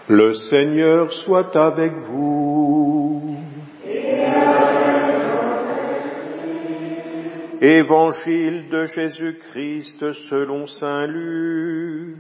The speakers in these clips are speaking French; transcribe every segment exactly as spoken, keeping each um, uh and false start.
Le Seigneur soit avec vous. Évangile de Jésus-Christ selon saint Luc.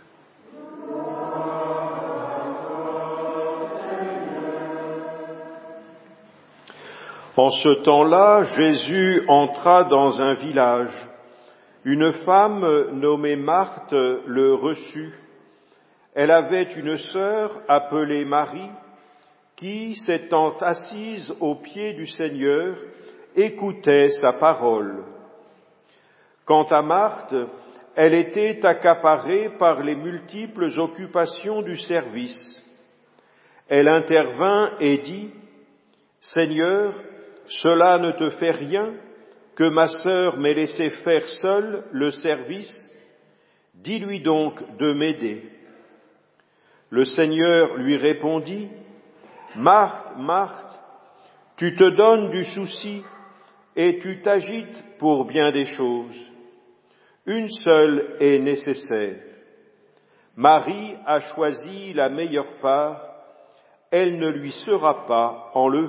En ce temps-là, Jésus entra dans un village. Une femme nommée Marthe le reçut. Elle avait une sœur appelée Marie, qui, s'étant assise aux pieds du Seigneur, écoutait sa parole. Quant à Marthe, elle était accaparée par les multiples occupations du service. Elle intervint et dit : « Seigneur, cela ne te fait rien que ma sœur m'ait laissé faire seule le service ? Dis-lui donc de m'aider. » Le Seigneur lui répondit : « Marthe, Marthe, tu te donnes du souci et tu t'agites pour bien des choses. Une seule est nécessaire. Marie a choisi la meilleure part, elle ne lui sera pas enlevée. »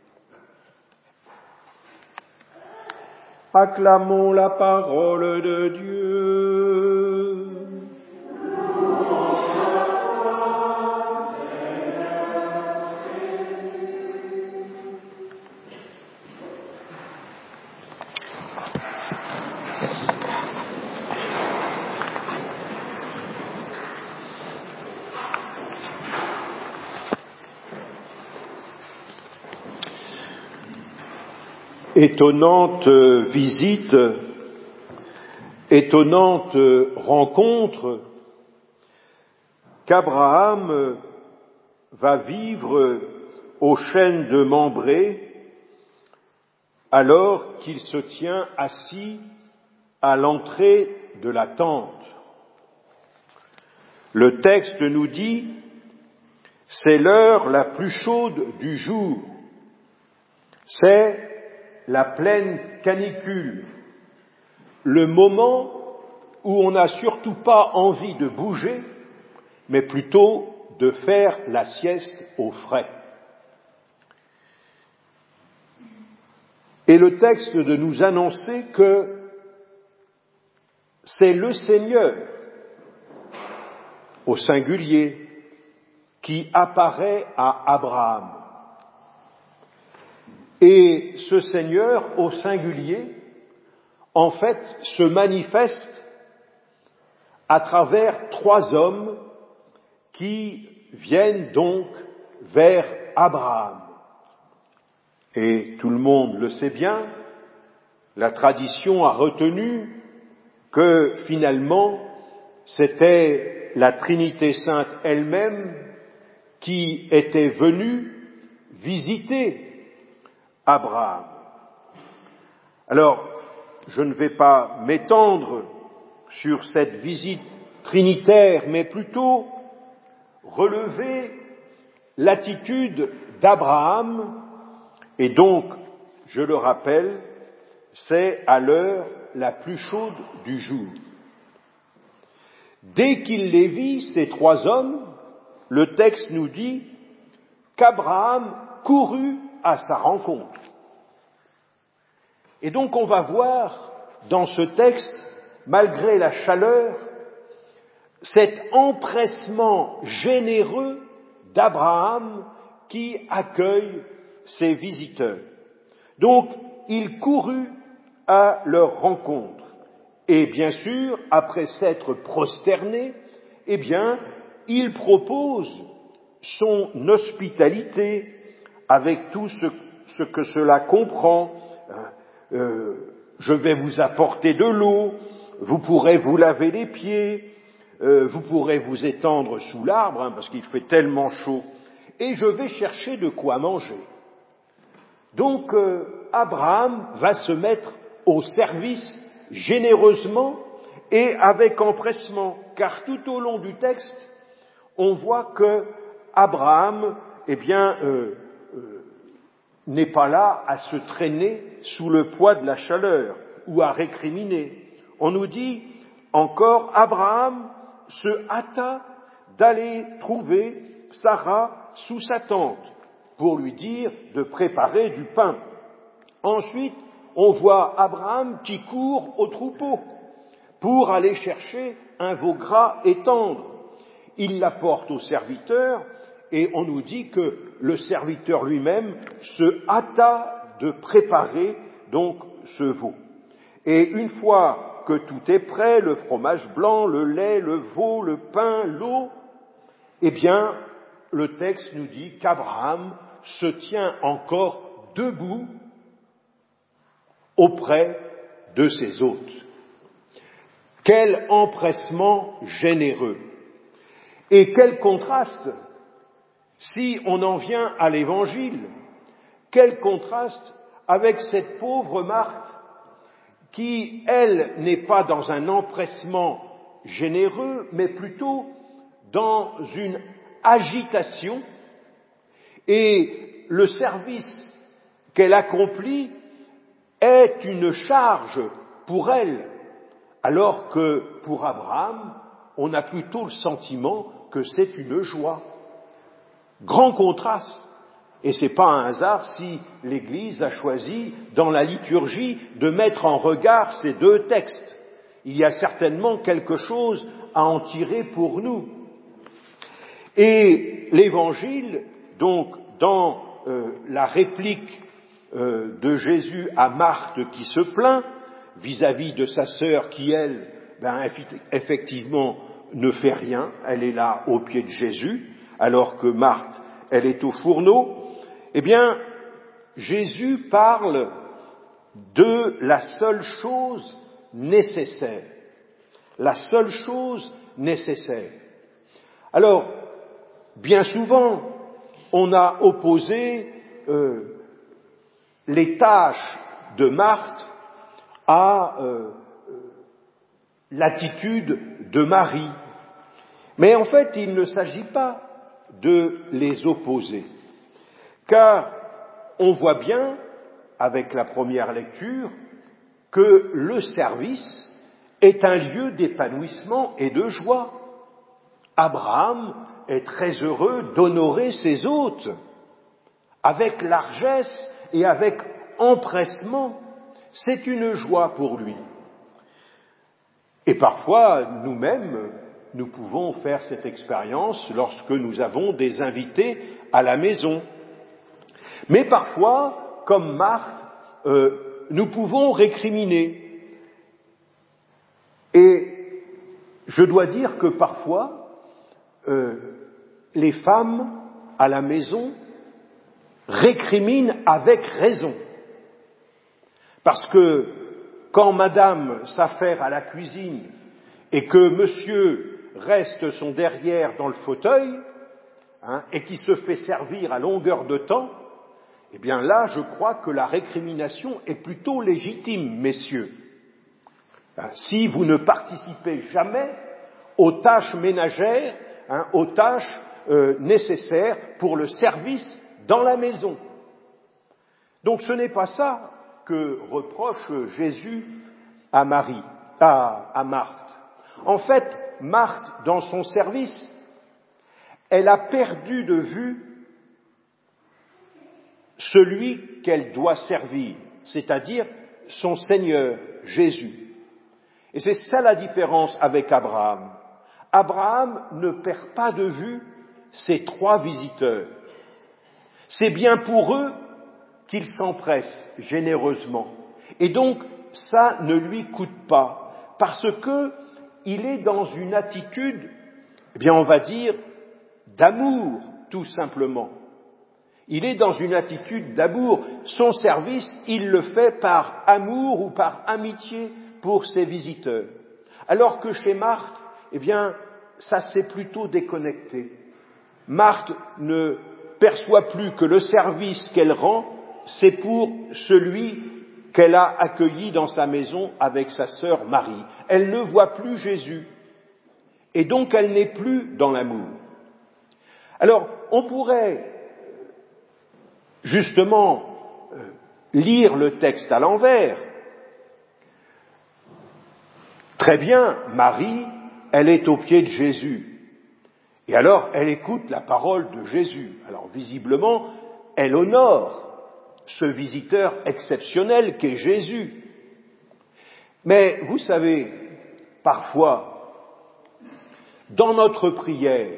Acclamons la parole de Dieu. Étonnante visite, étonnante rencontre qu'Abraham va vivre aux chênes de Mambré alors qu'il se tient assis à l'entrée de la tente. Le texte nous dit : c'est l'heure la plus chaude du jour. C'est la pleine canicule, le moment où on n'a surtout pas envie de bouger, mais plutôt de faire la sieste au frais. Et le texte de nous annoncer que c'est le Seigneur, au singulier, qui apparaît à Abraham. Et ce Seigneur, au singulier, en fait, se manifeste à travers trois hommes qui viennent donc vers Abraham. Et tout le monde le sait bien, la tradition a retenu que finalement, c'était la Trinité sainte elle-même qui était venue visiter Abraham. Alors, je ne vais pas m'étendre sur cette visite trinitaire, mais plutôt relever l'attitude d'Abraham, et donc, je le rappelle, c'est à l'heure la plus chaude du jour. Dès qu'il les vit, ces trois hommes, le texte nous dit qu'Abraham courut à sa rencontre. Et donc on va voir dans ce texte, malgré la chaleur, cet empressement généreux d'Abraham qui accueille ses visiteurs. Donc il courut à leur rencontre. Et bien sûr, après s'être prosterné, eh bien, il propose son hospitalité avec tout ce, ce que cela comprend. Euh, je vais vous apporter de l'eau, vous pourrez vous laver les pieds, euh, vous pourrez vous étendre sous l'arbre, hein, parce qu'il fait tellement chaud, et je vais chercher de quoi manger. Donc euh, Abraham va se mettre au service généreusement et avec empressement, car tout au long du texte, on voit que Abraham, eh bien, euh, euh, n'est pas là à se traîner sous le poids de la chaleur ou à récriminer. On nous dit encore, Abraham se hâta d'aller trouver Sarah sous sa tente pour lui dire de préparer du pain. Ensuite, on voit Abraham qui court au troupeau pour aller chercher un veau gras et tendre. Il l'apporte au serviteur et on nous dit que le serviteur lui-même se hâta de préparer donc ce veau. Et une fois que tout est prêt, le fromage blanc, le lait, le veau, le pain, l'eau, eh bien, le texte nous dit qu'Abraham se tient encore debout auprès de ses hôtes. Quel empressement généreux! Et quel contraste, si on en vient à l'Évangile, quel contraste avec cette pauvre Marthe qui, elle, n'est pas dans un empressement généreux, mais plutôt dans une agitation, et le service qu'elle accomplit est une charge pour elle, alors que pour Abraham, on a plutôt le sentiment que c'est une joie. Grand contraste. Et ce n'est pas un hasard si l'Église a choisi, dans la liturgie, de mettre en regard ces deux textes. Il y a certainement quelque chose à en tirer pour nous. Et l'Évangile, donc, dans euh, la réplique euh, de Jésus à Marthe qui se plaint, vis-à-vis de sa sœur qui, elle, ben, effectivement, ne fait rien, elle est là au pied de Jésus, alors que Marthe, elle est au fourneau, eh bien, Jésus parle de la seule chose nécessaire. La seule chose nécessaire. Alors, bien souvent, on a opposé euh, les tâches de Marthe à euh, l'attitude de Marie. Mais en fait, il ne s'agit pas de les opposer. Car on voit bien, avec la première lecture, que le service est un lieu d'épanouissement et de joie. Abraham est très heureux d'honorer ses hôtes, avec largesse et avec empressement. C'est une joie pour lui. Et parfois, nous-mêmes, nous pouvons faire cette expérience lorsque nous avons des invités à la maison. Mais parfois, comme Marthe, euh, nous pouvons récriminer. Et je dois dire que parfois, euh, les femmes à la maison récriminent avec raison. Parce que quand madame s'affaire à la cuisine et que monsieur reste son derrière dans le fauteuil, hein, et qui se fait servir à longueur de temps, eh bien là, je crois que la récrimination est plutôt légitime, messieurs. Hein, si vous ne participez jamais aux tâches ménagères, hein, aux tâches euh, nécessaires pour le service dans la maison. Donc ce n'est pas ça que reproche Jésus à Marie, à, à Marthe. En fait, Marthe, dans son service, elle a perdu de vue celui qu'elle doit servir, c'est-à-dire son Seigneur, Jésus. Et c'est ça la différence avec Abraham. Abraham ne perd pas de vue ses trois visiteurs. C'est bien pour eux qu'il s'empresse généreusement. Et donc, ça ne lui coûte pas, parce que il est dans une attitude, eh bien, on va dire, d'amour, tout simplement. Il est dans une attitude d'amour. Son service, il le fait par amour ou par amitié pour ses visiteurs. Alors que chez Marthe, eh bien, ça s'est plutôt déconnecté. Marthe ne perçoit plus que le service qu'elle rend, c'est pour celui qu'elle a accueilli dans sa maison avec sa sœur Marie. Elle ne voit plus Jésus. Et donc elle n'est plus dans l'amour. Alors, on pourrait justement euh, lire le texte à l'envers. Très bien, Marie, elle est aux pieds de Jésus. Et alors, elle écoute la parole de Jésus. Alors, visiblement, elle honore ce visiteur exceptionnel qu'est Jésus. Mais, vous savez, parfois, dans notre prière,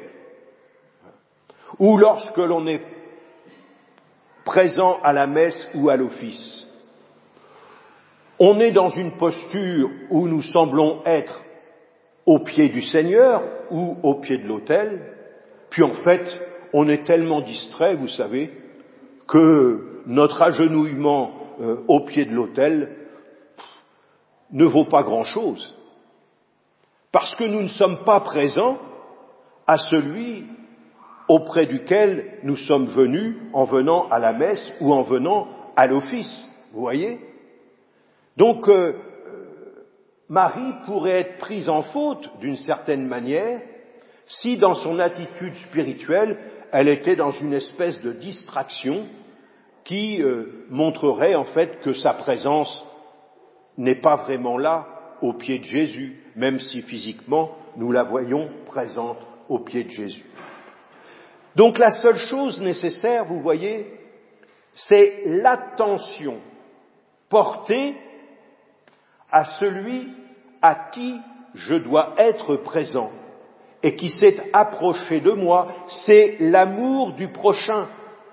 ou lorsque l'on est présent à la messe ou à l'office, on est dans une posture où nous semblons être au pied du Seigneur ou au pied de l'autel, puis en fait, on est tellement distrait, vous savez, que notre agenouillement euh, au pied de l'autel ne vaut pas grand-chose, parce que nous ne sommes pas présents à celui auprès duquel nous sommes venus en venant à la messe ou en venant à l'office, vous voyez ? Donc, euh, Marie pourrait être prise en faute, d'une certaine manière, si dans son attitude spirituelle, elle était dans une espèce de distraction qui euh, montrerait en fait que sa présence n'est pas vraiment là, au pied de Jésus, même si physiquement nous la voyons présente au pied de Jésus. Donc la seule chose nécessaire, vous voyez, c'est l'attention portée à celui à qui je dois être présent et qui s'est approché de moi, c'est l'amour du prochain.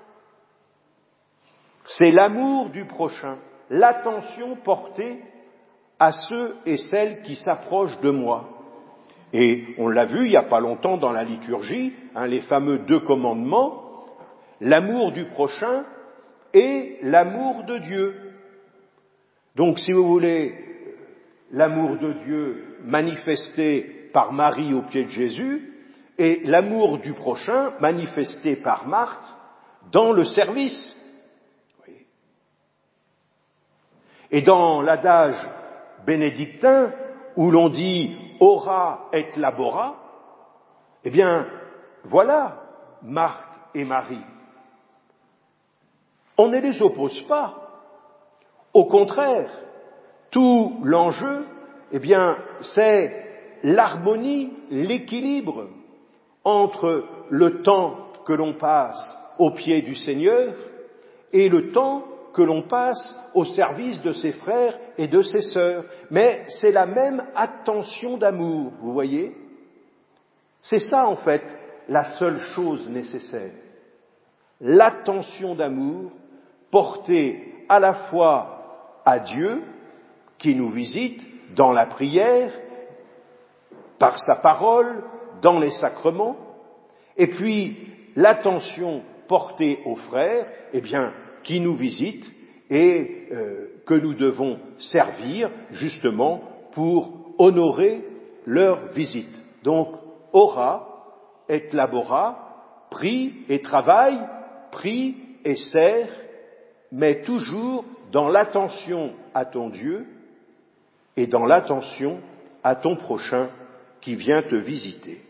C'est l'amour du prochain, l'attention portée à ceux et celles qui s'approchent de moi. Et on l'a vu il n'y a pas longtemps dans la liturgie, hein, les fameux deux commandements, l'amour du prochain et l'amour de Dieu. Donc si vous voulez, l'amour de Dieu manifesté par Marie au pied de Jésus et l'amour du prochain manifesté par Marthe dans le service. Et dans l'adage bénédictin où l'on dit « ora et labora », eh bien, voilà Marthe et Marie. On ne les oppose pas. Au contraire, tout l'enjeu, eh bien, c'est l'harmonie, l'équilibre entre le temps que l'on passe au pied du Seigneur et le temps que l'on passe au service de ses frères et de ses sœurs. Mais c'est la même attention d'amour, vous voyez ? C'est ça, en fait, la seule chose nécessaire. L'attention d'amour portée à la fois à Dieu, qui nous visite dans la prière, par sa parole, dans les sacrements, et puis l'attention portée aux frères, eh bien, qui nous visitent et euh, que nous devons servir justement pour honorer leur visite. Donc, ora et labora, prie et travaille, prie et sert, mais toujours dans l'attention à ton Dieu et dans l'attention à ton prochain qui vient te visiter.